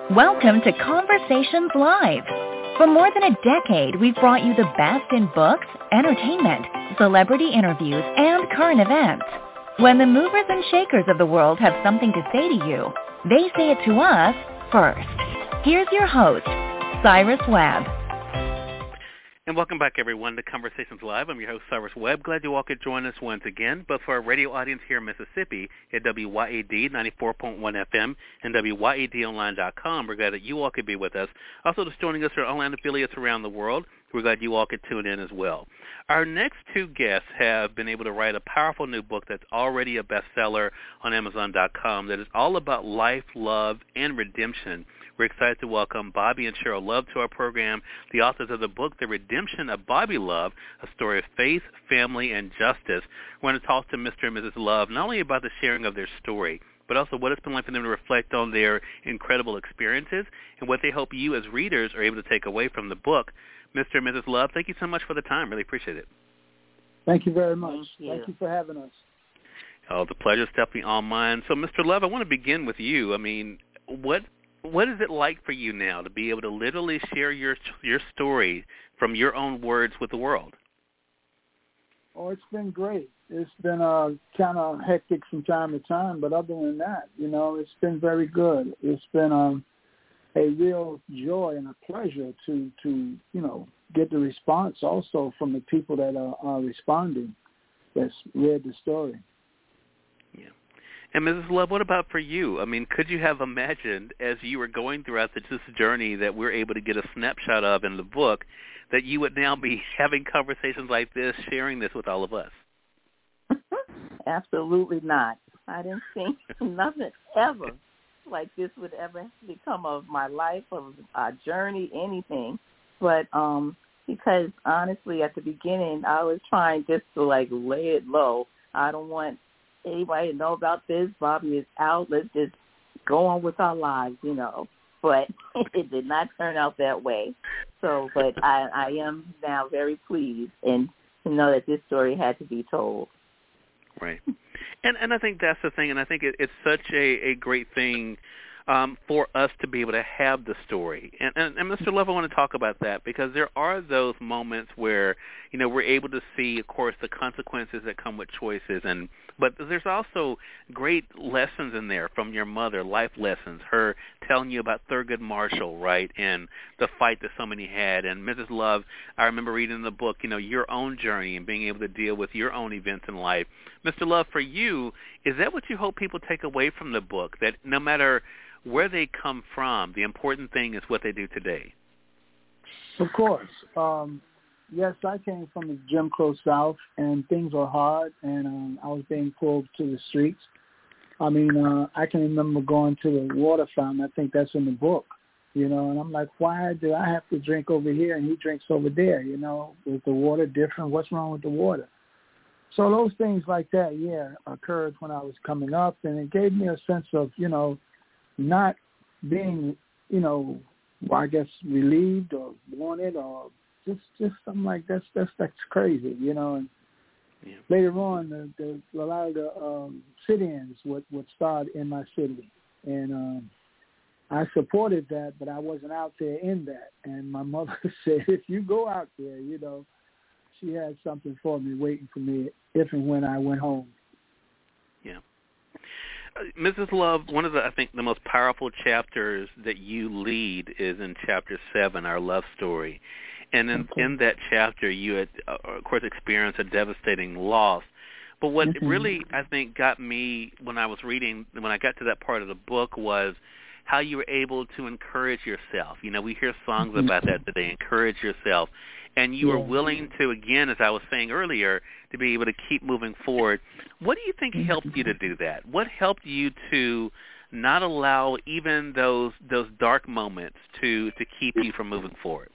Welcome to Conversations Live. For more than a decade, we've brought you the best in books, entertainment, celebrity interviews, and current events. When the movers and shakers of the world have something to say to you, they say it to us first. Here's your host, Cyrus Webb. And welcome back, everyone, to Conversations Live. I'm your host, Cyrus Webb. Glad you all could join us once again. But for our radio audience here in Mississippi at WYAD 94.1 FM and WYADonline.com, we're glad that you all could be with us. Also, just joining us are online affiliates around the world. We're glad you all could tune in as well. Our next two guests have been able to write a powerful new book that's already a bestseller on Amazon.com that is all about life, love, and redemption. We're excited to welcome Bobby and Cheryl Love to our program, the authors of the book, The Redemption of Bobby Love, a story of faith, family, and justice. We're going to talk to Mr. and Mrs. Love not only about the sharing of their story, but also what it's been like for them to reflect on their incredible experiences and what they hope you as readers are able to take away from the book. Mr. and Mrs. Love, thank you so much for the time. Really appreciate it. Thank you very much. Thank you for having us. Oh, the pleasure is definitely all mine. So, Mr. Love, I want to begin with you. I mean, what is it like for you now to be able to literally share your story from your own words with the world? Oh, it's been great. It's been kind of hectic from time to time, but other than that, it's been very good. It's been a real joy and a pleasure to get the response also from the people that are responding that's read the story. Yeah. And Mrs. Love, what about for you? I mean, could you have imagined as you were going throughout this journey that we're able to get a snapshot of in the book that you would now be having conversations like this, sharing this with all of us? Absolutely not. I didn't think nothing ever like this would ever become of my life, of our journey, anything. But because honestly, at the beginning, I was trying just to lay it low. I don't want anybody to know about this. Bobby is out. Let's just go on with our lives, But it did not turn out that way. So, but I am now very pleased and to know that this story had to be told. Right. And I think that's the thing, and I think it's such a great thing for us to be able to have the story. And Mr. Love, I want to talk about that because there are those moments where, we're able to see, of course, the consequences that come with choices. But there's also great lessons in there from your mother, life lessons, her telling you about Thurgood Marshall, right, and the fight that so many had. And Mrs. Love, I remember reading in the book, your own journey and being able to deal with your own events in life. Mr. Love, for you, is that what you hope people take away from the book, that no matter where they come from, the important thing is what they do today? Of course. Yes, I came from the Jim Crow South, and things were hard, and I was being pulled to the streets. I mean, I can remember going to the water fountain. I think that's in the book, and I'm like, why do I have to drink over here and he drinks over there? Is the water different? What's wrong with the water? So those things like that, occurred when I was coming up, and it gave me a sense of, not being, I guess, relieved or wanted or just something like that's crazy, And later on, a lot of the sit-ins would start in my city, and I supported that, but I wasn't out there in that. And my mother said, if you go out there, she had something for me waiting for me if and when I went home. Yeah. Mrs. Love, one of I think the most powerful chapters that you lead is in Chapter 7, Our Love Story. And in that chapter, you had, of course, experienced a devastating loss. But what really, I think, got me when I was reading, when I got to that part of the book, was how you were able to encourage yourself. We hear songs about that today, encourage yourself. And you were willing to, again, as I was saying earlier, to be able to keep moving forward. What do you think helped you to do that? What helped you to not allow even those dark moments to keep you from moving forward?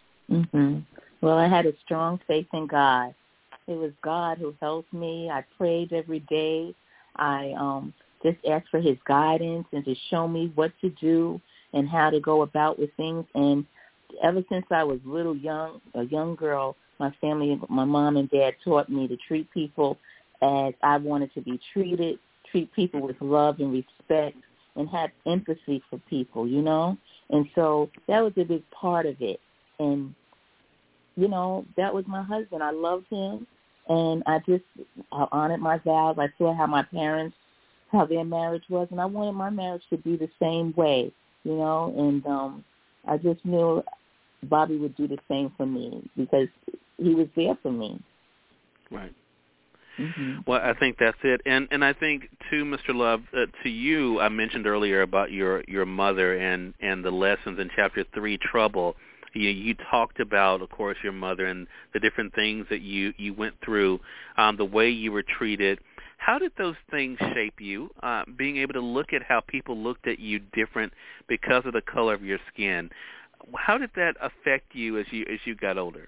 Well, I had a strong faith in God. It was God who helped me. I prayed every day. I just asked for his guidance and to show me what to do and how to go about with things. And ever since I was a young girl, my family, my mom and dad taught me to treat people as I wanted to be treated, treat people with love and respect, and have empathy for people, you know. And so that was a big part of it. And, you know, that was my husband. I loved him, and I honored my vows. I saw how their marriage was, and I wanted my marriage to be the same way, you know. And I just knew Bobby would do the same for me because he was there for me. Right. Mm-hmm. Well, I think that's it, and I think too, Mr. Love, to you, I mentioned earlier about your mother and the lessons in Chapter 3, Trouble. You talked about, of course, your mother and the different things that you went through, the way you were treated. How did those things shape you? Being able to look at how people looked at you different because of the color of your skin. How did that affect you as you got older?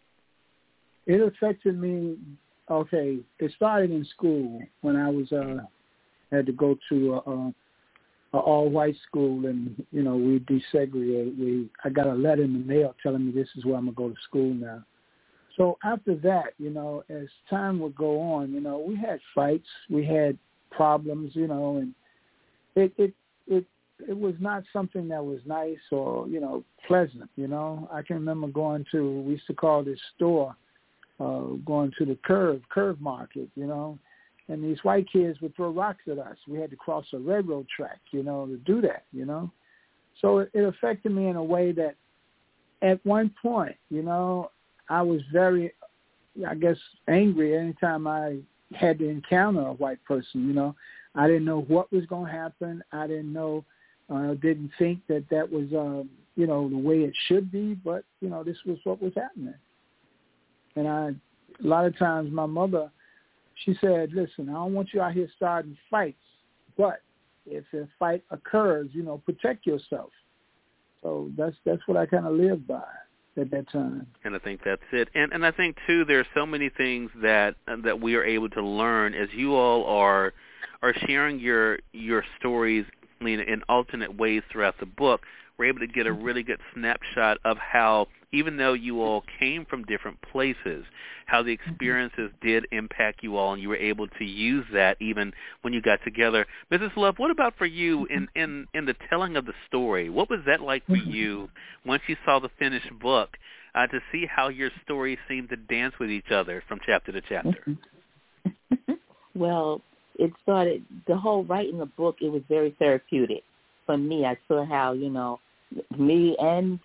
It affected me. Okay, it started in school when I was had to go to a all-white school, and you know we desegregated. I got a letter in the mail telling me this is where I'm gonna go to school now. So after that, you know, as time would go on, you know, we had fights, we had problems, you know, and it was not something that was nice or, you know, pleasant, you know. I can remember we used to call this store, going to the curve market, you know, and these white kids would throw rocks at us. We had to cross a railroad track, you know, to do that, you know. So it affected me in a way that at one point, you know, I was very, I guess, angry anytime I had to encounter a white person, you know. I didn't know what was going to happen. I didn't know, didn't think that was, you know, the way it should be, but, you know, this was what was happening. And a lot of times my mother, she said, listen, I don't want you out here starting fights, but if a fight occurs, you know, protect yourself. So that's what I kind of lived by at that time. And I think that's it. And I think, too, there are so many things that we are able to learn as you all are sharing your stories in alternate ways throughout the book. We're able to get a really good snapshot of how, even though you all came from different places, how the experiences did impact you all, and you were able to use that even when you got together. Mrs. Love, what about for you in the telling of the story? What was that like for you once you saw the finished book, to see how your stories seemed to dance with each other from chapter to chapter? Well, it started, the whole writing the book, it was very therapeutic. For me, I saw how, you know, me and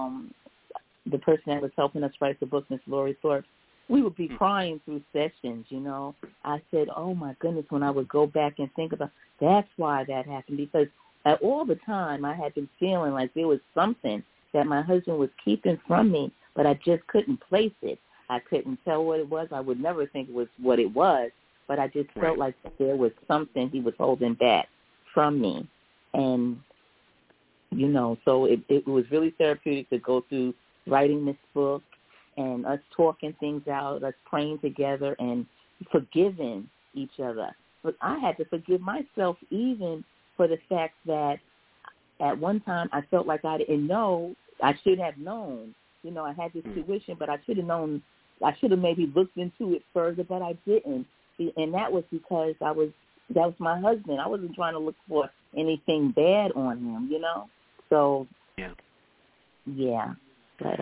the person that was helping us write the book, Miss Lori Thorpe, we would be crying through sessions, you know. I said, oh, my goodness, when I would go back and think about, that's why that happened, because all the time I had been feeling like there was something that my husband was keeping from me, but I just couldn't place it. I couldn't tell what it was. I would never think it was what it was, but I just felt like there was something he was holding back from me. And, you know, so it was really therapeutic to go through writing this book and us talking things out, us praying together and forgiving each other. But I had to forgive myself even for the fact that at one time I felt like I didn't know. I should have known. You know, I had this tuition, but I should have known. I should have maybe looked into it further, but I didn't. And that was because that was my husband. I wasn't trying to look for anything bad on him, you know. So yeah. But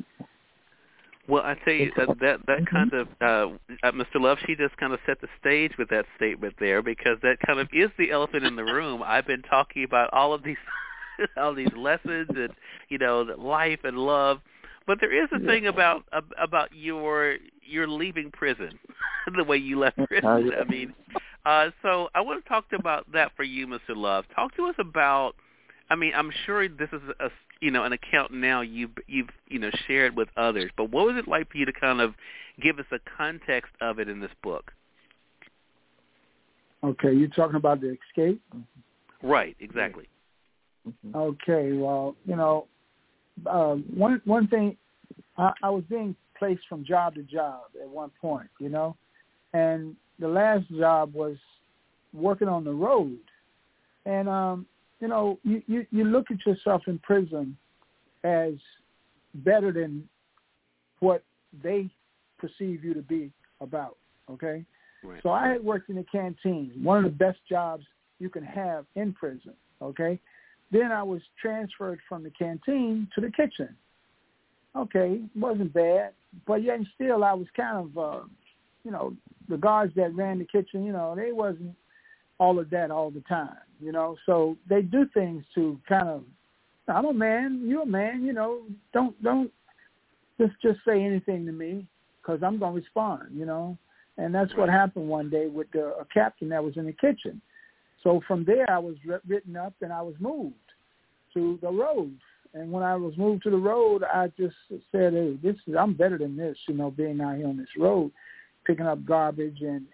well, I tell you that kind of Mr. Love, she just kind of set the stage with that statement there, because that kind of is the elephant in the room. I've been talking about all of these lessons and, you know, life and love, but there is a thing about your leaving prison, the way you left prison. I mean, so I want to talk about that for you, Mr. Love. Talk to us about. I mean, I'm sure this is an account now you've shared with others, but what was it like for you to kind of give us a context of it in this book? Okay, you're talking about the escape? Right, exactly. Okay, well, you know, one thing, I was being placed from job to job at one point, you know, and the last job was working on the road, and you know, you look at yourself in prison as better than what they perceive you to be about, okay? Right. So I had worked in the canteen, one of the best jobs you can have in prison. okay? Then I was transferred from the canteen to the kitchen. Okay, wasn't bad, but yet and still I was kind of, the guards that ran the kitchen, they wasn't all of that all the time, So they do things to kind of, I'm a man, you're a man, don't just say anything to me because I'm going to respond, And that's what happened one day with a captain that was in the kitchen. So from there I was written up and I was moved to the road. And when I was moved to the road, I just said, hey, I'm better than this, being out here on this road, picking up garbage and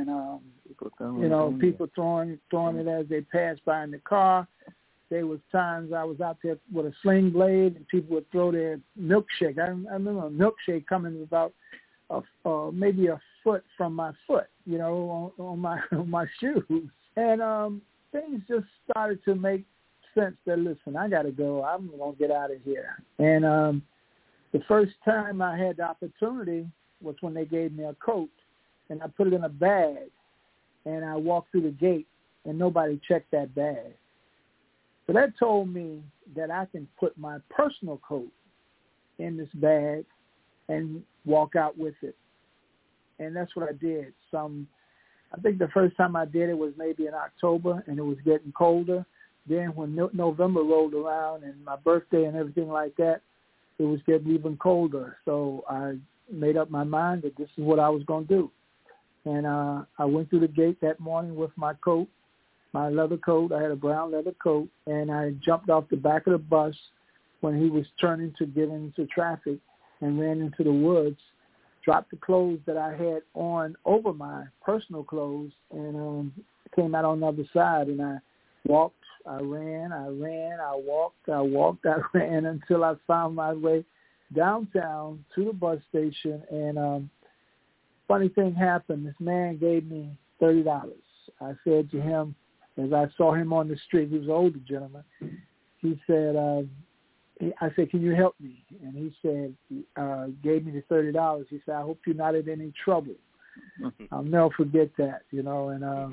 people throwing it as they passed by in the car. There was times I was out there with a sling blade and people would throw their milkshake. I remember a milkshake coming about maybe a foot from my foot, on my shoes. And things just started to make sense that, listen, I got to go. I'm going to get out of here. And the first time I had the opportunity was when they gave me a coat, and I put it in a bag, and I walked through the gate, and nobody checked that bag. So that told me that I can put my personal coat in this bag and walk out with it. And that's what I did. I think the first time I did it was maybe in October, and it was getting colder. Then when November rolled around and my birthday and everything like that, it was getting even colder. So I made up my mind that this is what I was going to do. And I went through the gate that morning with my coat, my leather coat. I had a brown leather coat, and I jumped off the back of the bus when he was turning to get into traffic and ran into the woods, dropped the clothes that I had on over my personal clothes, and came out on the other side. And I walked, I ran, I walked, I ran until I found my way downtown to the bus station. And funny thing happened. This man gave me $30. I said to him, as I saw him on the street, he was an older gentleman, he said, I said, can you help me? And he said, gave me the $30. He said, I hope you're not in any trouble. I'll never forget that, and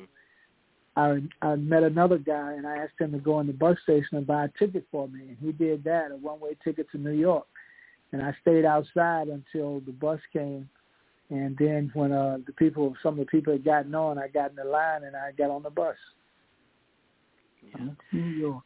I met another guy, and I asked him to go in the bus station and buy a ticket for me, and he did that, a one-way ticket to New York. And I stayed outside until the bus came, and then when some of the people had gotten on, I got in the line, and I got on the bus. Yeah. New York.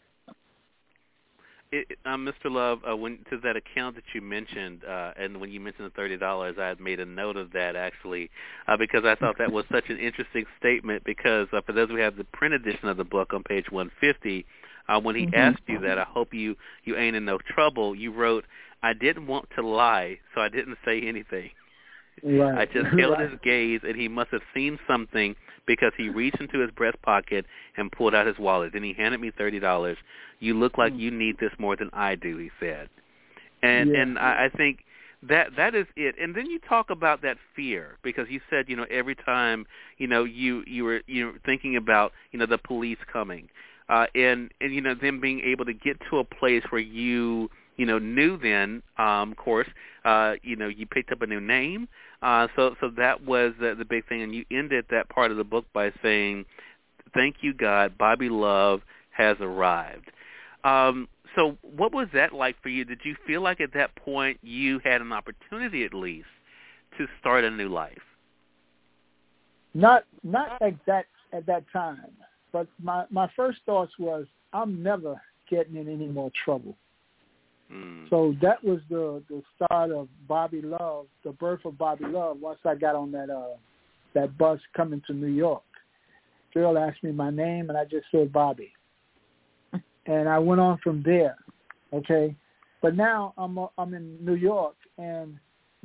Mr. Love, to that account that you mentioned, and when you mentioned the $30, I had made a note of that actually, because I thought that was such an interesting statement. Because for those who have the print edition of the book on page 150, when he asked you that, I hope you ain't in no trouble, you wrote, I didn't want to lie, so I didn't say anything. Right. I just held his gaze, and he must have seen something because he reached into his breast pocket and pulled out his wallet. Then he handed me $30. You look like you need this more than I do, he said. And I think that is it. And then you talk about that fear, because you said, every time, you were thinking about, the police coming, and them being able to get to a place where you knew then, of course, you picked up a new name. So that was the big thing. And you ended that part of the book by saying, thank you, God, Bobby Love has arrived. So what was that like for you? Did you feel like at that point you had an opportunity at least to start a new life? Not at that time. But my first thoughts was, I'm never getting in any more trouble. So that was the start of Bobby Love, the birth of Bobby Love. Once I got on that bus coming to New York, girl asked me my name, and I just said Bobby, and I went on from there. Okay, but now I'm in New York, and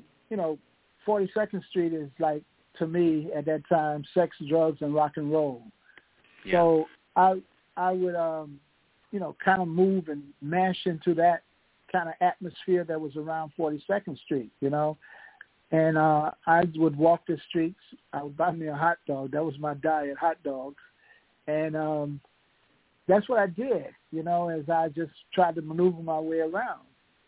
42nd Street is like, to me at that time, sex, drugs, and rock and roll. Yeah. So I would kind of move and mash into that kind of atmosphere that was around 42nd Street, and I would walk the streets. I would buy me a hot dog. That was my diet, hot dogs, and that's what I did, as I just tried to maneuver my way around.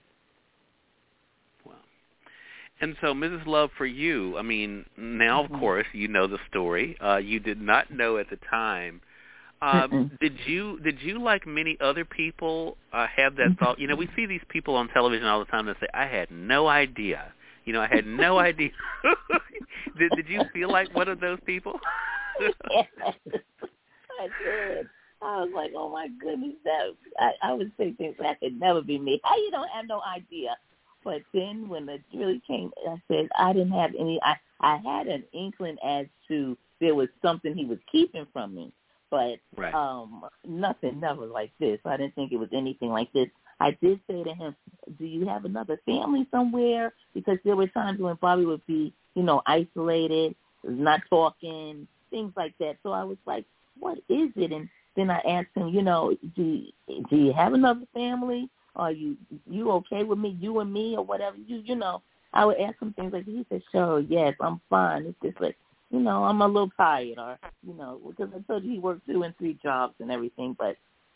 Wow. And so, Mrs. Love, for you, I mean, now, of course, you know the story. You did not know at the time Did you like many other people have that thought? You know, we see these people on television all the time that say, "I had no idea." You know, I had no idea. Did you feel like one of those people? Yes, I did. I was like, oh my goodness, I would say things that could never be me. How you don't have no idea? But then when it really came, I said I didn't have any. I had an inkling as to there was something he was keeping from me, but nothing, never like this. I didn't think it was anything like this. I did say to him, do you have another family somewhere? Because there were times when Bobby would be, you know, isolated, not talking, things like that. So I was like, what is it? And then I asked him, you know, do you have another family? Are you okay with me, you and me, or whatever? You know, I would ask him things like that. He said, sure, yes, I'm fine. It's just like, you know, I'm a little tired, or, you know, because I told you he worked 2 and 3 jobs and everything. But,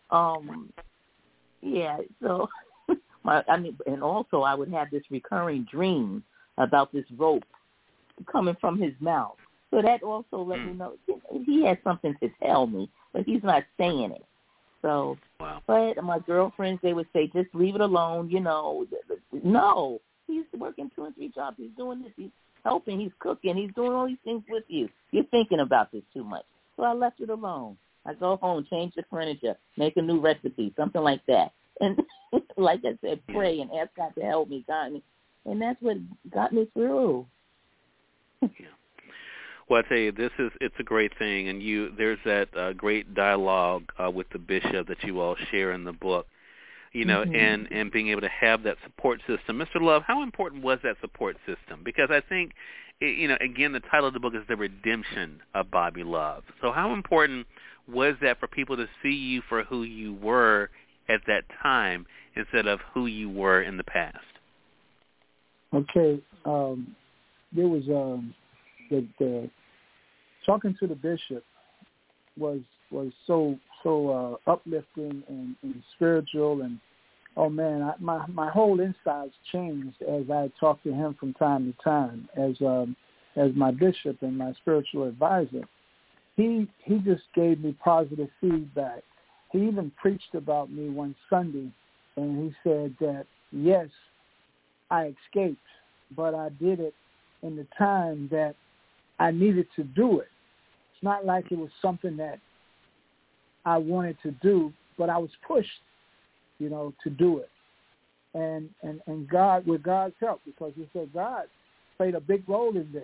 yeah, so, and also I would have this recurring dream about this rope coming from his mouth. So that also let me know he has something to tell me, but he's not saying it. So, But my girlfriends, they would say, just leave it alone, you know. No, he's working 2 and 3 jobs. He's doing this. He's helping. He's cooking. He's doing all these things with you. You're thinking about this too much. So I left it alone. I go home, change the furniture, make a new recipe, something like that. And like I said, pray and ask God to help me, God. And that's what got me through. Yeah. Well, I tell you, it's a great thing, and there's that great dialogue with the bishop that you all share in the book, you know, and being able to have that support system. Mr. Love, how important was that support system? Because I think, you know, again, the title of the book is The Redemption of Bobby Love. So how important was that for people to see you for who you were at that time instead of who you were in the past? Okay, there was the talking to the bishop was so uplifting and spiritual, and oh man, my whole insides changed as I talked to him from time to time as my bishop and my spiritual advisor. He just gave me positive feedback. He even preached about me one Sunday, and he said that yes, I escaped, but I did it in the time that I needed to do it. It's not like it was something that I wanted to do, but I was pushed, you know, to do it. And God, with God's help, because he said God played a big role in this,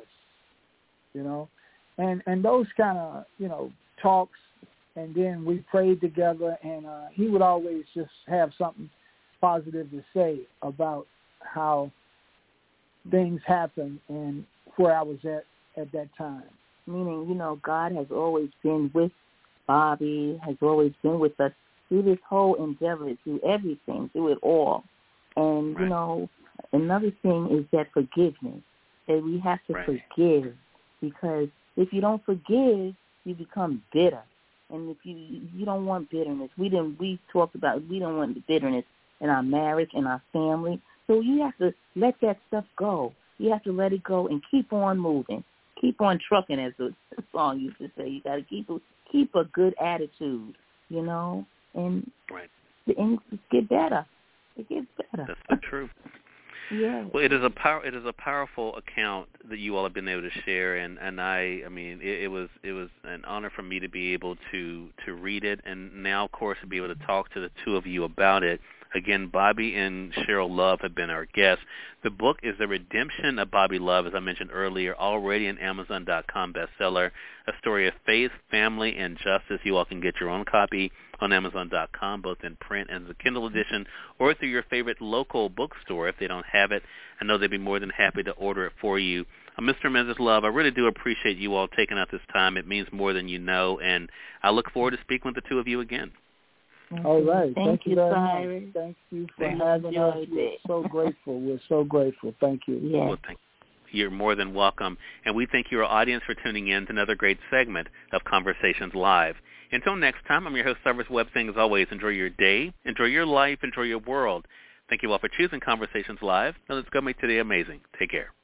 you know. And those kind of, you know, talks, and then we prayed together, and he would always just have something positive to say about how things happen and where I was at that time. Meaning, you know, God has always been with Bobby, has always been with us through this whole endeavor, through everything, through it all. And, you know, another thing is that forgiveness, that we have to forgive, because if you don't forgive, you become bitter. And if you don't want bitterness, we talked about we don't want the bitterness in our marriage, in our family. So you have to let that stuff go. You have to let it go and keep on moving. Keep on trucking, as the song used to say. You got to keep a good attitude, you know, and things get better. It gets better. That's so true. Yeah. Well, it is a powerful account that you all have been able to share, and I mean, it was an honor for me to be able to read it, and now, of course, to be able to talk to the two of you about it. Again, Bobby and Cheryl Love have been our guests. The book is The Redemption of Bobby Love, as I mentioned earlier, already an Amazon.com bestseller, a story of faith, family, and justice. You all can get your own copy on Amazon.com, both in print and the Kindle edition, or through your favorite local bookstore. If they don't have it, I know they'd be more than happy to order it for you. Mr. and Mrs. Love, I really do appreciate you all taking out this time. It means more than you know, and I look forward to speaking with the two of you again. All right. Thank you, very Cyrus. much. Thank you for having us. We're so grateful. We're so grateful. Thank you. Yes. Well, thank you. You're more than welcome. And we thank your audience for tuning in to another great segment of Conversations Live. Until next time, I'm your host, Cyrus Webb, saying as always, enjoy your day, enjoy your life, enjoy your world. Thank you all for choosing Conversations Live. Now let's go make today amazing. Take care.